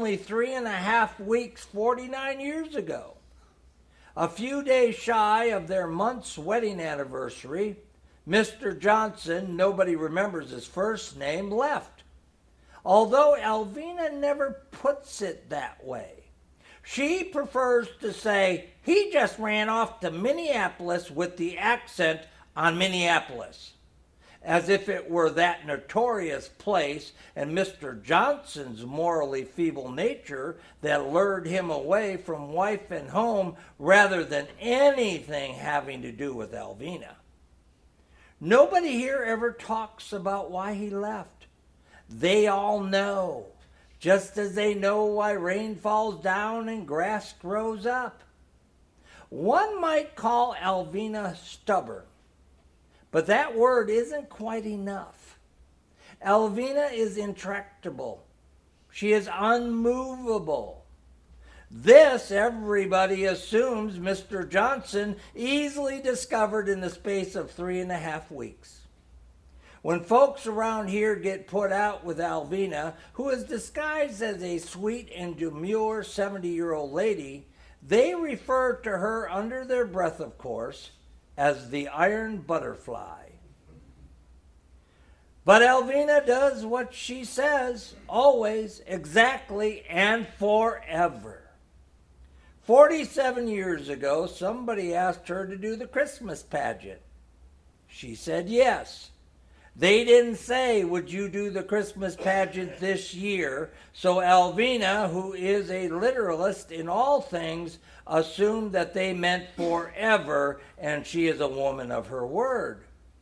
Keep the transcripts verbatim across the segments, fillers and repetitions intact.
only three and a half weeks forty-nine years ago. A few days shy of their month's wedding anniversary, Mister Johnson, nobody remembers his first name, left. Although Alvina never puts it that way. She prefers to say, he just ran off to Minneapolis with the accent on Minneapolis, as if it were that notorious place and Mister Johnson's morally feeble nature that lured him away from wife and home rather than anything having to do with Alvina. Nobody here ever talks about why he left. They all know, just as they know why rain falls down and grass grows up. One might call Alvina stubborn, but that word isn't quite enough. Alvina is intractable. She is unmovable. This, everybody assumes, Mister Johnson easily discovered in the space of three and a half weeks. When folks around here get put out with Alvina, who is disguised as a sweet and demure seventy-year-old lady, they refer to her under their breath, of course, as the iron butterfly. But Alvina does what she says, always, exactly, and forever. Forty-seven years ago, somebody asked her to do the Christmas pageant. She said yes. They didn't say, would you do the Christmas pageant this year? So Alvina, who is a literalist in all things, assumed that they meant forever, and she is a woman of her word.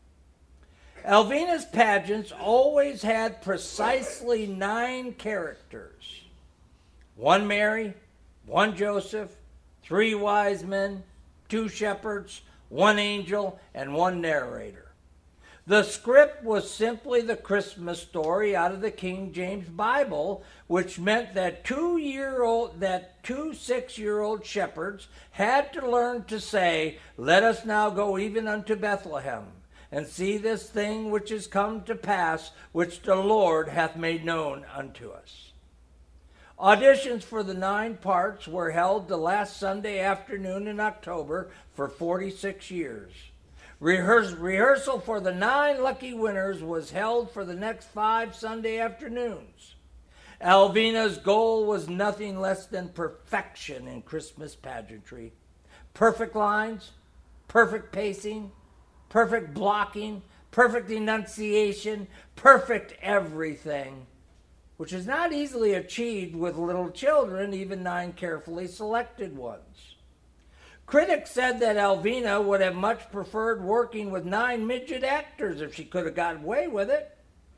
Alvina's pageants always had precisely nine characters. One Mary, one Joseph, three wise men, two shepherds, one angel, and one narrator. The script was simply the Christmas story out of the King James Bible, which meant that two-year-old, that two six-year-old shepherds had to learn to say, let us now go even unto Bethlehem, and see this thing which is come to pass, which the Lord hath made known unto us. Auditions for the nine parts were held the last Sunday afternoon in October for forty-six years. Rehears- rehearsal for the nine lucky winners was held for the next five Sunday afternoons. Alvina's goal was nothing less than perfection in Christmas pageantry. Perfect lines, perfect pacing, perfect blocking, perfect enunciation, perfect everything, which is not easily achieved with little children, even nine carefully selected ones. Critics said that Alvina would have much preferred working with nine midget actors if she could have got away with it.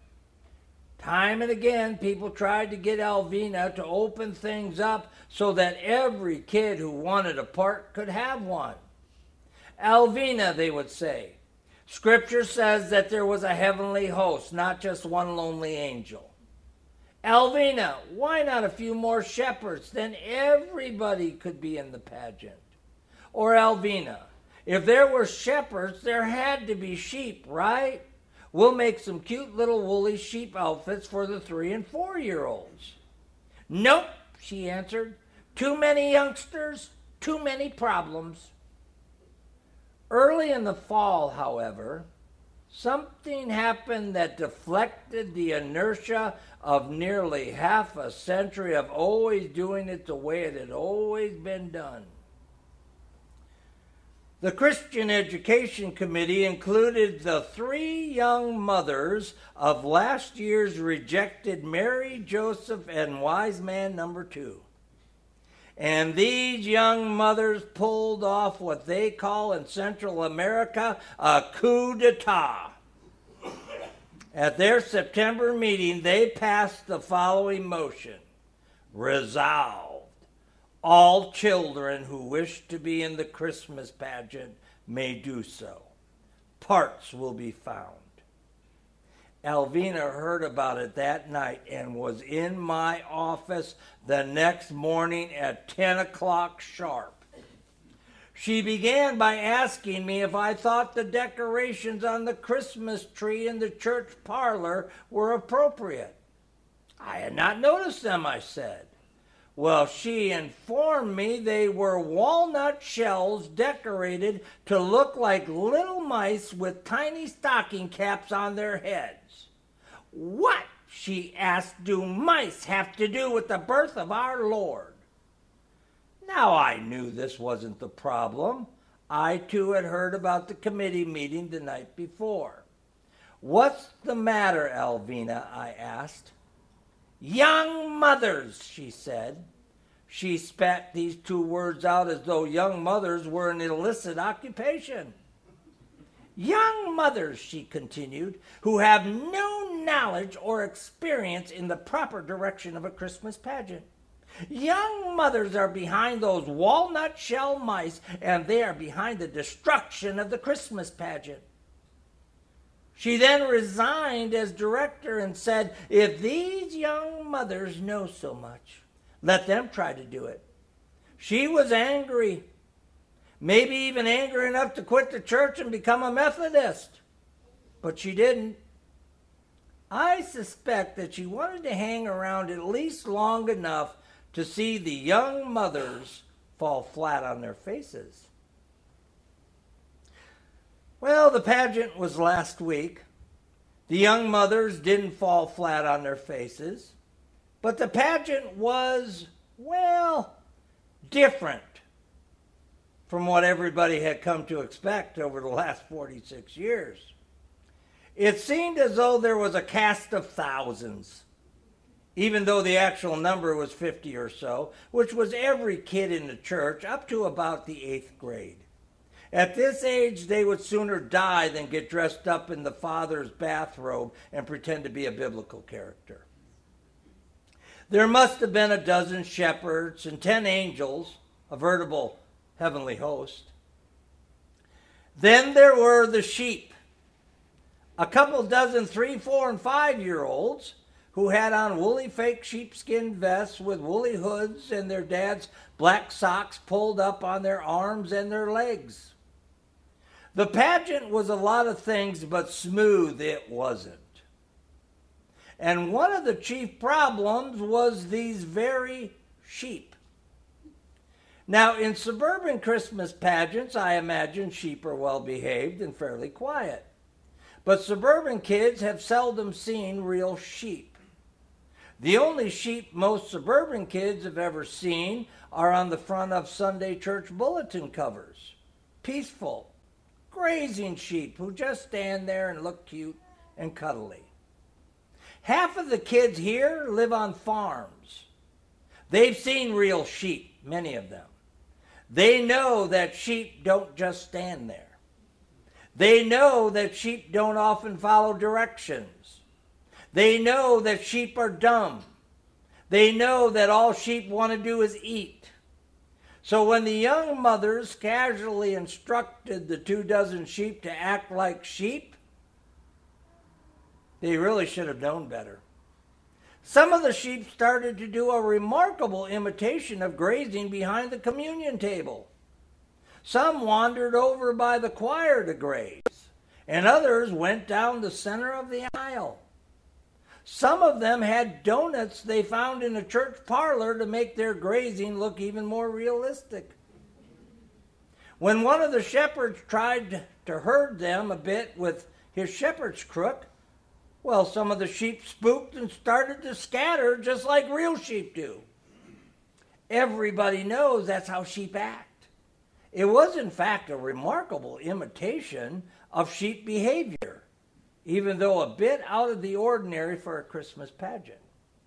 Time and again, people tried to get Alvina to open things up so that every kid who wanted a part could have one. Alvina, they would say. Scripture says that there was a heavenly host, not just one lonely angel. Alvina, why not a few more shepherds? Then everybody could be in the pageant. Or Alvina, if there were shepherds, there had to be sheep, right? We'll make some cute little woolly sheep outfits for the three and four-year-olds. Nope, she answered. Too many youngsters, too many problems. Early in the fall, however, something happened that deflected the inertia of nearly half a century of always doing it the way it had always been done. The Christian Education Committee included the three young mothers of last year's rejected Mary, Joseph, and wise man number two. And these young mothers pulled off what they call in Central America a coup d'etat. At their September meeting, they passed the following motion. Resolved. All children who wish to be in the Christmas pageant may do so. Parts will be found. Alvina heard about it that night and was in my office the next morning at ten o'clock sharp. She began by asking me if I thought the decorations on the Christmas tree in the church parlor were appropriate. I had not noticed them, I said. Well, she informed me they were walnut shells decorated to look like little mice with tiny stocking caps on their heads. What, she asked, do mice have to do with the birth of our Lord? Now I knew this wasn't the problem. I too had heard about the committee meeting the night before. What's the matter, Alvina? I asked. Young mothers, she said. She spat these two words out as though young mothers were an illicit occupation. Young mothers, she continued, who have no knowledge or experience in the proper direction of a Christmas pageant. Young mothers are behind those walnut shell mice, and they are behind the destruction of the Christmas pageant. She then resigned as director and said, if these young mothers know so much, let them try to do it. She was angry, maybe even angry enough to quit the church and become a Methodist. But she didn't. I suspect that she wanted to hang around at least long enough to see the young mothers fall flat on their faces. Well, the pageant was last week. The young mothers didn't fall flat on their faces, but the pageant was, well, different from what everybody had come to expect over the last forty-six years. It seemed as though there was a cast of thousands, even though the actual number was fifty or so, which was every kid in the church up to about the eighth grade. At this age, they would sooner die than get dressed up in the father's bathrobe and pretend to be a biblical character. There must have been a dozen shepherds and ten angels, a veritable heavenly host. Then there were the sheep, a couple dozen three, four, and five-year-olds who had on woolly fake sheepskin vests with woolly hoods and their dad's black socks pulled up on their arms and their legs. The pageant was a lot of things, but smooth it wasn't. And one of the chief problems was these very sheep. Now, in suburban Christmas pageants, I imagine sheep are well behaved and fairly quiet. But suburban kids have seldom seen real sheep. The only sheep most suburban kids have ever seen are on the front of Sunday church bulletin covers. Peaceful, grazing sheep who just stand there and look cute and cuddly. Half of the kids here live on farms. They've seen real sheep, many of them. They know that sheep don't just stand there. They know that sheep don't often follow directions. They know that sheep are dumb. They know that all sheep want to do is eat. So when the young mothers casually instructed the two dozen sheep to act like sheep, they really should have known better. Some of the sheep started to do a remarkable imitation of grazing behind the communion table. Some wandered over by the choir to graze, and others went down the center of the aisle. Some of them had donuts they found in a church parlor to make their grazing look even more realistic. When one of the shepherds tried to herd them a bit with his shepherd's crook, well, some of the sheep spooked and started to scatter just like real sheep do. Everybody knows that's how sheep act. It was, in fact, a remarkable imitation of sheep behavior, even though a bit out of the ordinary for a Christmas pageant.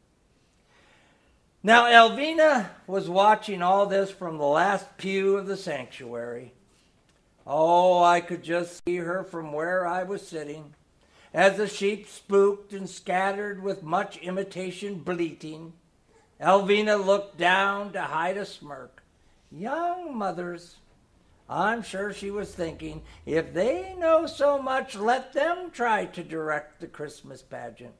Now, Alvina was watching all this from the last pew of the sanctuary. Oh, I could just see her from where I was sitting, as the sheep spooked and scattered with much imitation bleating. Alvina looked down to hide a smirk. Young mothers, I'm sure she was thinking, if they know so much, let them try to direct the Christmas pageant.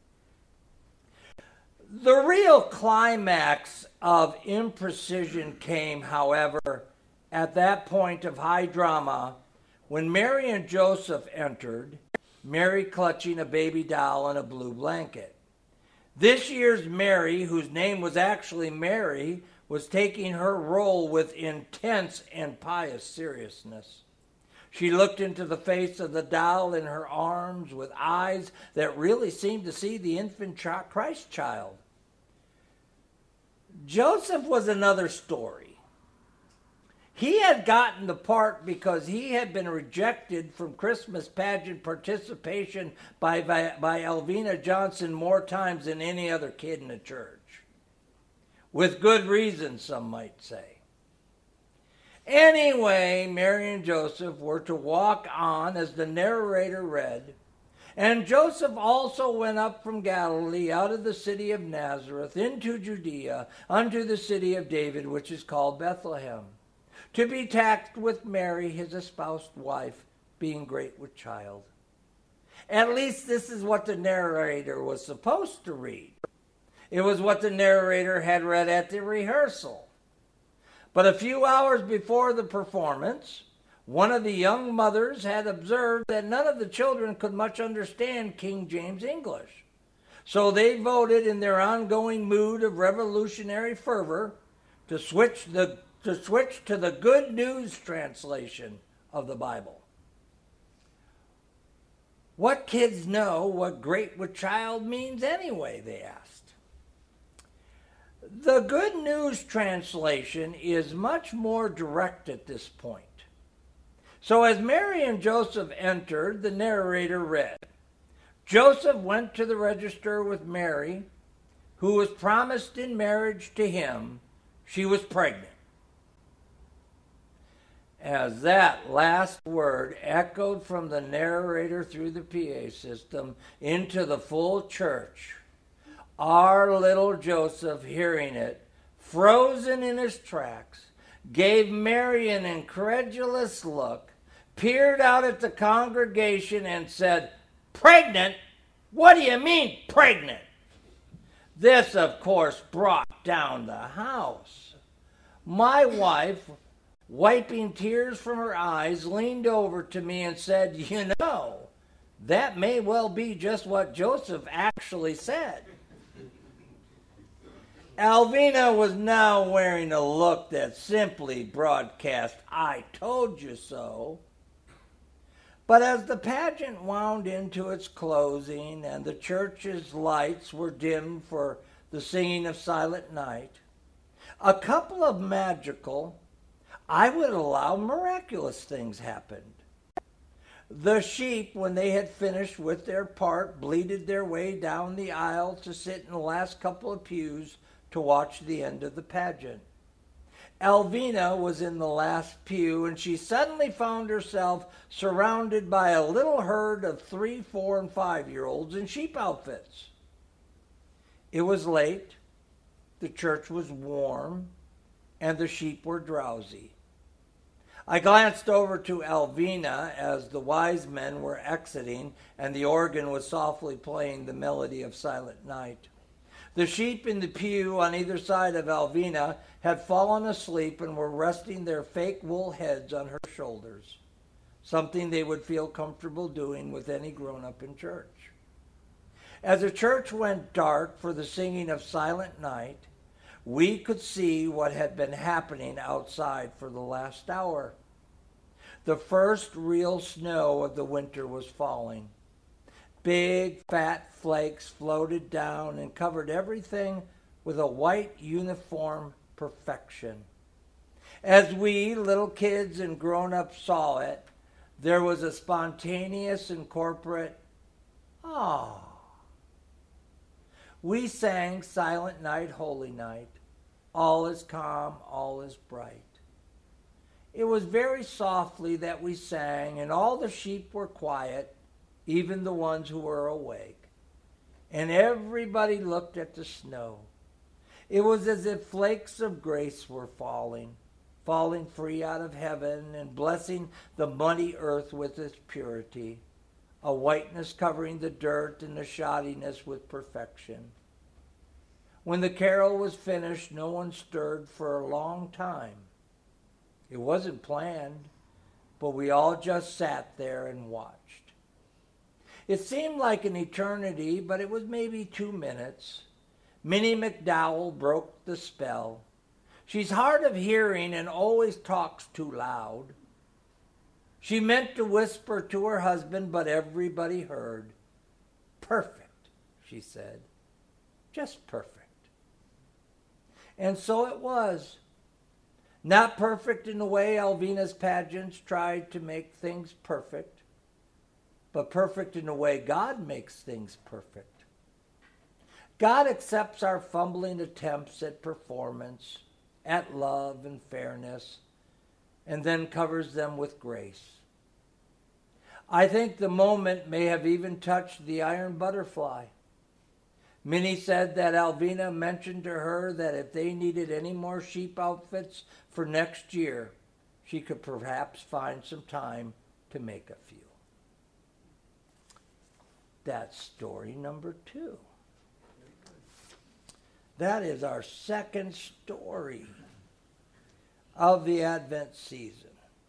The real climax of imprecision came, however, at that point of high drama when Mary and Joseph entered, Mary clutching a baby doll and a blue blanket. This year's Mary, whose name was actually Mary, was taking her role with intense and pious seriousness. She looked into the face of the doll in her arms with eyes that really seemed to see the infant Christ child. Joseph was another story. He had gotten the part because he had been rejected from Christmas pageant participation by, by, by Elvina Johnson more times than any other kid in the church. With good reason, some might say. Anyway, Mary and Joseph were to walk on as the narrator read. And Joseph also went up from Galilee out of the city of Nazareth into Judea unto the city of David, which is called Bethlehem, to be taxed with Mary, his espoused wife, being great with child. At least this is what the narrator was supposed to read. It was what the narrator had read at the rehearsal. But a few hours before the performance, one of the young mothers had observed that none of the children could much understand King James English. So they voted in their ongoing mood of revolutionary fervor to switch the to switch to the Good News translation of the Bible. What kids know what great with child means anyway, they asked. The Good News translation is much more direct at this point. So as Mary and Joseph entered, the narrator read, Joseph went to the register with Mary, who was promised in marriage to him. She was pregnant. As that last word echoed from the narrator through the P A system into the full church, our little Joseph, hearing it, frozen in his tracks, gave Mary an incredulous look, peered out at the congregation and said, "Pregnant? What do you mean, pregnant?" This, of course, brought down the house. My wife, wiping tears from her eyes, leaned over to me and said, "You know, that may well be just what Joseph actually said." Elvina was now wearing a look that simply broadcast, "I told you so." But as the pageant wound into its closing and the church's lights were dimmed for the singing of Silent Night, a couple of magical, I would allow miraculous things happened. The sheep, when they had finished with their part, bleated their way down the aisle to sit in the last couple of pews to watch the end of the pageant. Elvina was in the last pew, and she suddenly found herself surrounded by a little herd of three, four, and five-year-olds in sheep outfits. It was late, the church was warm, and the sheep were drowsy. I glanced over to Elvina as the wise men were exiting and the organ was softly playing the melody of Silent Night. The sheep in the pew on either side of Elvina had fallen asleep and were resting their fake wool heads on her shoulders, something they would feel comfortable doing with any grown-up in church. As the church went dark for the singing of Silent Night, we could see what had been happening outside for the last hour. The first real snow of the winter was falling. Big, fat flakes floated down and covered everything with a white, uniform perfection. As we, little kids and grown-ups, saw it, there was a spontaneous and corporate, "Ah." We sang Silent Night, Holy Night. All is calm, all is bright. It was very softly that we sang, and all the sheep were quiet, even the ones who were awake. And everybody looked at the snow. It was as if flakes of grace were falling, falling free out of heaven and blessing the muddy earth with its purity, a whiteness covering the dirt and the shoddiness with perfection. When the carol was finished, no one stirred for a long time. It wasn't planned, but we all just sat there and watched. It seemed like an eternity, but it was maybe two minutes. Minnie McDowell broke the spell. She's hard of hearing and always talks too loud. She meant to whisper to her husband, but everybody heard. Perfect, she said. Just perfect. And so it was. Not perfect in the way Alvina's pageants tried to make things perfect, but perfect in the way God makes things perfect. God accepts our fumbling attempts at performance, at love and fairness, and then covers them with grace. I think the moment may have even touched the iron butterfly. Minnie said that Alvina mentioned to her that if they needed any more sheep outfits for next year, she could perhaps find some time to make a few. That's story number two. That is our second story of the Advent season.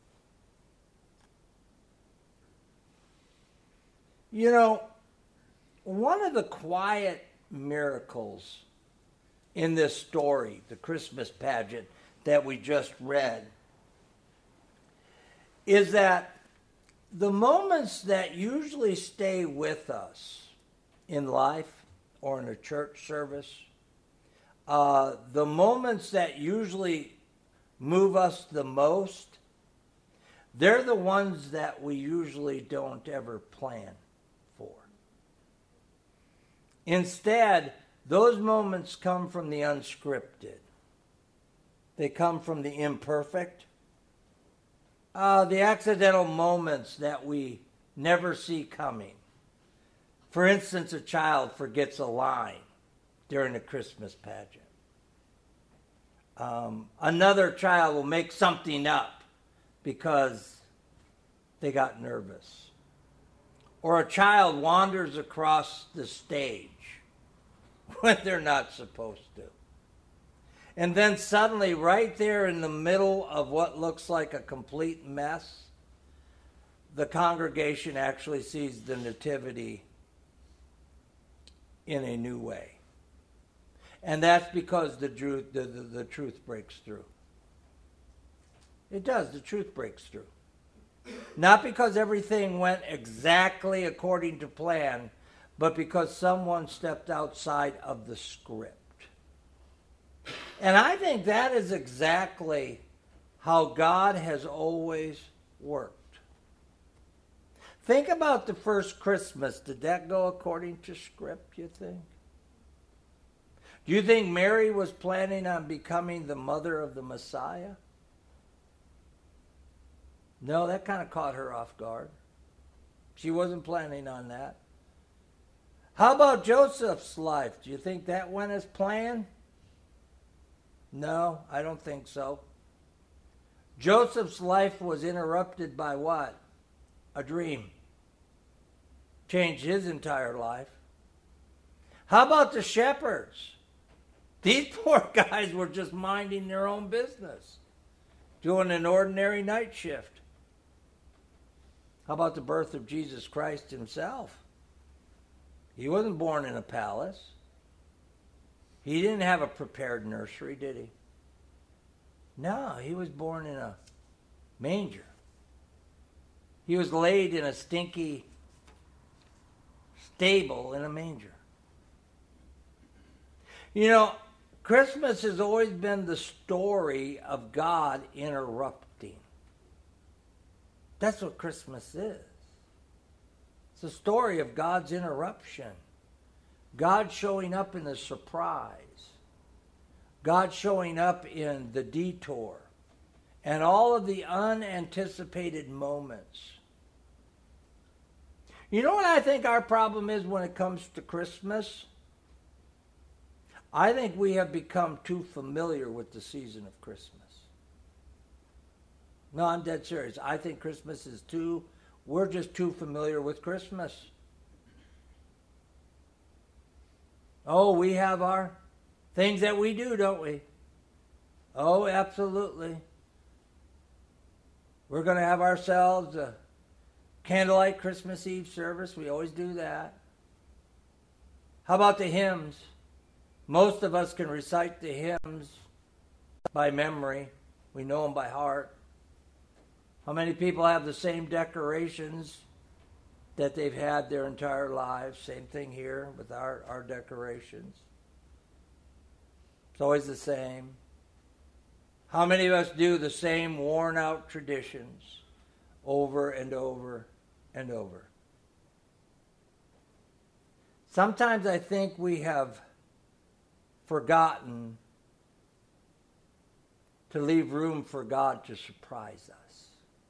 You know, one of the quiet miracles in this story, the Christmas pageant that we just read, is that the moments that usually stay with us in life or in a church service, uh, the moments that usually move us the most, they're the ones that we usually don't ever plan for. Instead, those moments come from the unscripted. They come from the imperfect, uh, the accidental moments that we never see coming. For instance, a child forgets a line during the Christmas pageant. Um, another child will make something up because they got nervous. Or a child wanders across the stage when they're not supposed to. And then suddenly, right there in the middle of what looks like a complete mess, the congregation actually sees the nativity in a new way. And that's because the truth, the, the, the truth breaks through. It does, the truth breaks through. Not because everything went exactly according to plan, but because someone stepped outside of the script. And I think that is exactly how God has always worked. Think about the first Christmas. Did that go according to script, you think? Do you think Mary was planning on becoming the mother of the Messiah? No, that kind of caught her off guard. She wasn't planning on that. How about Joseph's life? Do you think that went as planned? No, I don't think so. Joseph's life was interrupted by what? A dream. Changed his entire life. How about the shepherds? These poor guys were just minding their own business, doing an ordinary night shift. How about the birth of Jesus Christ himself? He wasn't born in a palace. He didn't have a prepared nursery, did he? No, he was born in a manger. He was laid in a stinky stable in a manger. You know, Christmas has always been the story of God interrupting. That's what Christmas is. It's a story of God's interruption. God showing up in the surprise. God showing up in the detour. And all of the unanticipated moments. You know what I think our problem is when it comes to Christmas? I think we have become too familiar with the season of Christmas. No, I'm dead serious. I think Christmas is too, we're just too familiar with Christmas. Oh, we have our things that we do, don't we? Oh, absolutely. We're going to have ourselves a Candlelight Christmas Eve service, we always do that. How about the hymns? Most of us can recite the hymns by memory. We know them by heart. How many people have the same decorations that they've had their entire lives? Same thing here with our, our decorations. It's always the same. How many of us do the same worn out traditions over and over and over? Sometimes I think we have forgotten to leave room for God to surprise us.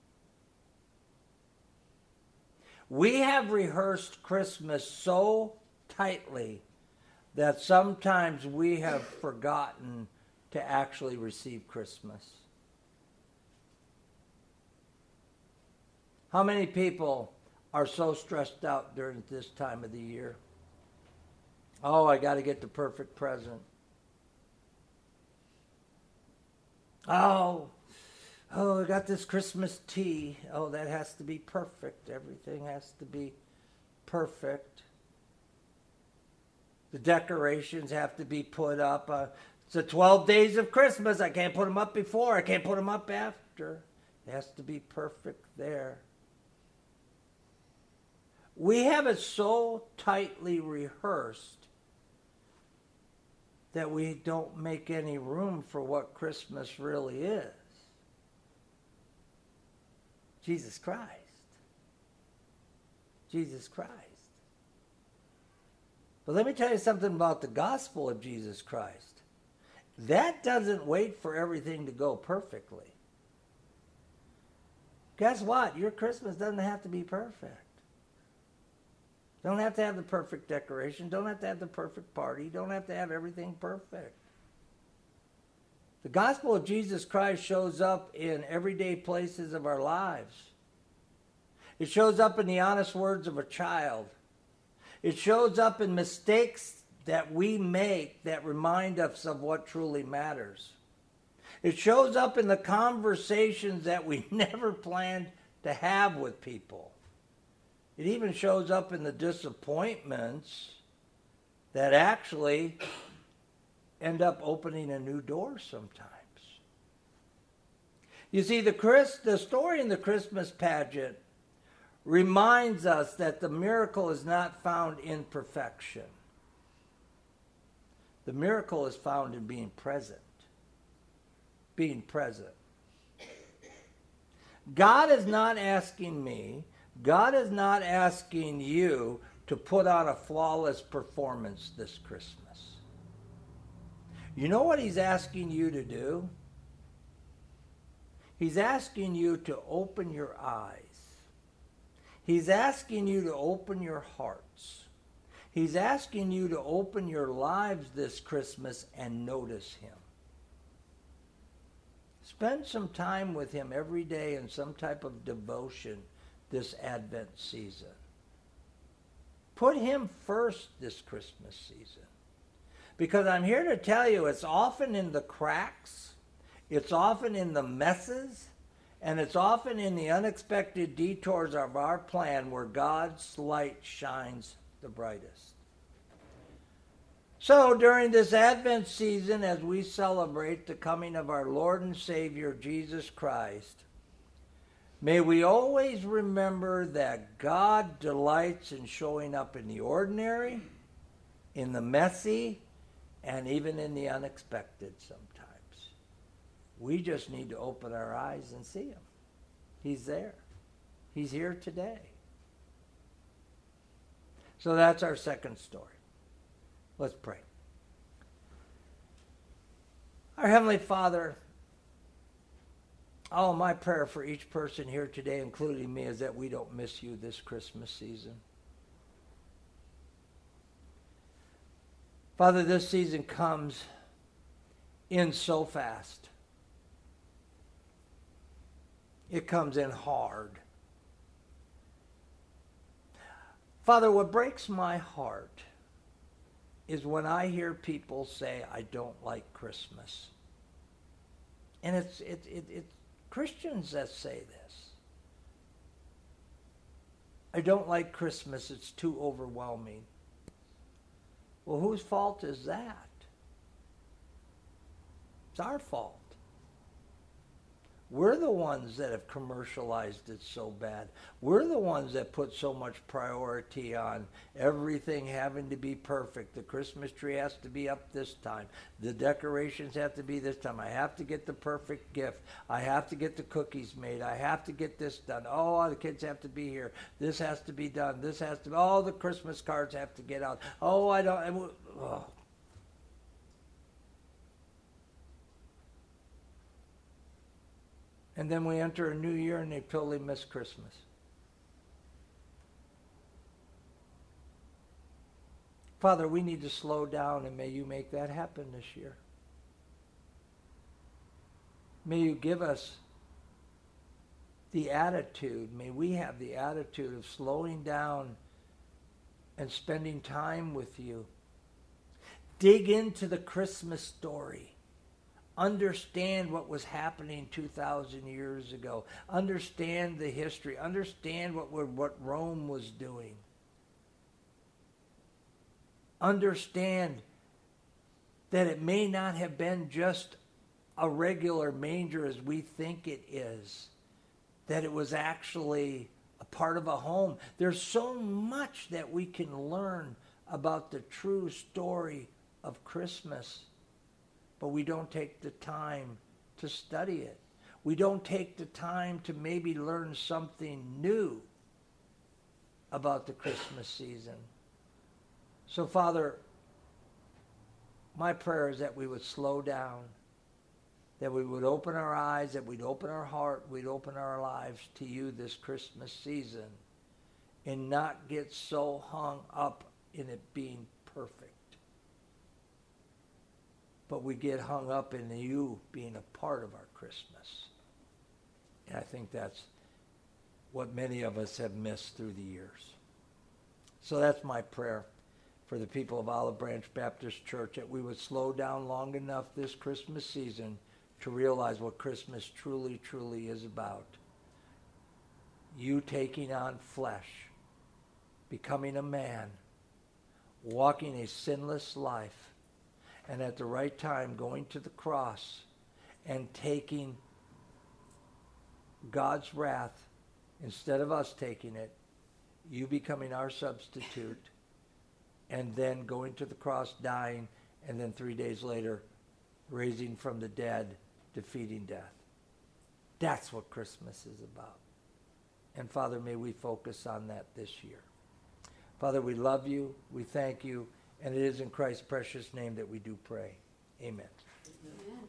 We have rehearsed Christmas so tightly that sometimes we have forgotten to actually receive Christmas. How many people are so stressed out during this time of the year? Oh, I got to get the perfect present. Oh, oh, I got this Christmas tea. Oh, that has to be perfect. Everything has to be perfect. The decorations have to be put up. Uh, it's the twelve days of Christmas. I can't put them up before. I can't put them up after. It has to be perfect there. We have it so tightly rehearsed that we don't make any room for what Christmas really is. Jesus Christ. Jesus Christ. But let me tell you something about the gospel of Jesus Christ. That doesn't wait for everything to go perfectly. Guess what? Your Christmas doesn't have to be perfect. Don't have to have the perfect decoration. Don't have to have the perfect party. Don't have to have everything perfect. The gospel of Jesus Christ shows up in everyday places of our lives. It shows up in the honest words of a child. It shows up in mistakes that we make that remind us of what truly matters. It shows up in the conversations that we never planned to have with people. It even shows up in the disappointments that actually end up opening a new door sometimes. You see, the Chris, the story in the Christmas pageant reminds us that the miracle is not found in perfection. The miracle is found in being present. Being present. God is not asking me, God is not asking you to put on a flawless performance this Christmas. You know what he's asking you to do? He's asking you to open your eyes. He's asking you to open your hearts. He's asking you to open your lives this Christmas and notice him. Spend some time with him every day in some type of devotion this Advent season. Put him first this Christmas season. Because I'm here to tell you, it's often in the cracks, it's often in the messes, and it's often in the unexpected detours of our plan where God's light shines the brightest. So during this Advent season, as we celebrate the coming of our Lord and Savior, Jesus Christ, may we always remember that God delights in showing up in the ordinary, in the messy, and even in the unexpected sometimes. We just need to open our eyes and see him. He's there. He's here today. So that's our second story. Let's pray. Our Heavenly Father, oh, my prayer for each person here today, including me, is that we don't miss you this Christmas season. Father, this season comes in so fast. It comes in hard. Father, what breaks my heart is when I hear people say, I don't like Christmas. And it's, it, it, it's Christians that say this. I don't like Christmas. It's too overwhelming. Well, whose fault is that? It's our fault. We're the ones that have commercialized it so bad. We're the ones that put so much priority on everything having to be perfect. The Christmas tree has to be up this time. The decorations have to be this time. I have to get the perfect gift. I have to get the cookies made. I have to get this done. Oh, the kids have to be here. This has to be done. This has to be, oh, the Christmas cards have to get out. Oh, I don't, I, oh. And then we enter a new year and they totally miss Christmas. Father, we need to slow down, and may you make that happen this year. May you give us the attitude, may we have the attitude of slowing down and spending time with you. Dig into the Christmas story. Understand what was happening two thousand years ago. Understand the history. Understand what, what Rome was doing. Understand that it may not have been just a regular manger as we think it is. That it was actually a part of a home. There's so much that we can learn about the true story of Christmas. But we don't take the time to study it. We don't take the time to maybe learn something new about the Christmas season. So, Father, my prayer is that we would slow down, that we would open our eyes, that we'd open our heart, we'd open our lives to you this Christmas season, and not get so hung up in it being perfect. But we get hung up in you being a part of our Christmas. And I think that's what many of us have missed through the years. So that's my prayer for the people of Olive Branch Baptist Church, that we would slow down long enough this Christmas season to realize what Christmas truly, truly is about. You taking on flesh, becoming a man, walking a sinless life, and at the right time going to the cross and taking God's wrath instead of us taking it, you becoming our substitute, and then going to the cross, dying, and then three days later raising from the dead, defeating death. That's what Christmas is about. And Father, may we focus on that this year. Father, we love you. We thank you. And it is in Christ's precious name that we do pray. Amen. Amen.